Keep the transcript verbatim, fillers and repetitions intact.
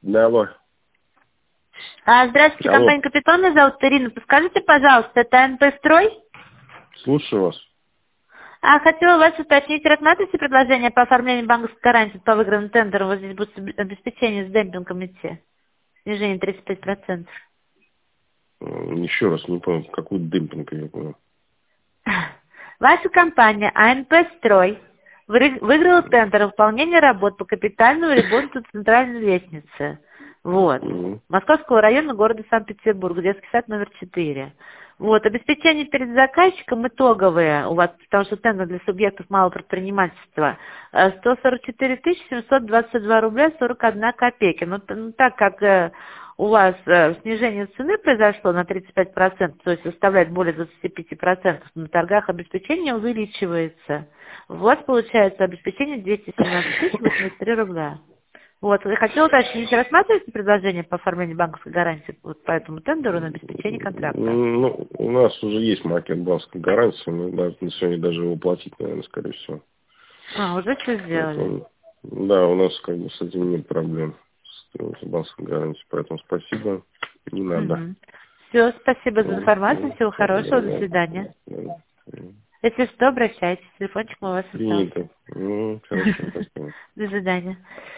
Да, алло. А, здравствуйте, Алло. компания «Капитон», меня зовут Ирина. Подскажите, пожалуйста, это эн пэ «Строй»? Слушаю вас. А, хотела вас уточнить, рассматриваете предложение по оформлению банковской гарантии по выигранным тендерам? Вот здесь будет обеспечение с демпингом идти. Снижение тридцать пять процентов. М, Еще раз, не понял, какой демпинг, я понял. Ваша компания а эн пэ «Строй» выры- выиграла тендер выполнения работ по капитальному ремонту центральной лестницы. Вот. Мгм. Московского района города Санкт-Петербург, детский сад номер четыре. Вот. Обеспечение перед заказчиком итоговые у вас, потому что тендер для субъектов малого предпринимательства, э, сто сорок четыре тысячи семьсот двадцать два рубля сорок одна копейки. Но т- ну, так как э, у вас э, снижение цены произошло на тридцать пять процентов, то есть составляет более двадцати пяти процентов, на торгах обеспечение увеличивается. У вас получается обеспечение двести семнадцать тысяч восемьдесят три рубля. Вот, я хотела уточнить, рассматриваете предложение по оформлению банковской гарантии вот по этому тендеру на обеспечение контракта? М, Ну, у нас уже есть макет банковской гарантии, мы даже на сегодня даже его платить, наверное, скорее всего. А, уже все сделали. Поэтому, да, у нас как бы с этим нет проблем, с с банковской гарантией, поэтому спасибо, не надо. Угу. Все, спасибо за М, информацию, м, всего да, хорошего, до да, свидания. да, да. М, Если что, обращайтесь, телефончик мы у вас остался. Принято. Ну, хорошо, спасибо. До свидания.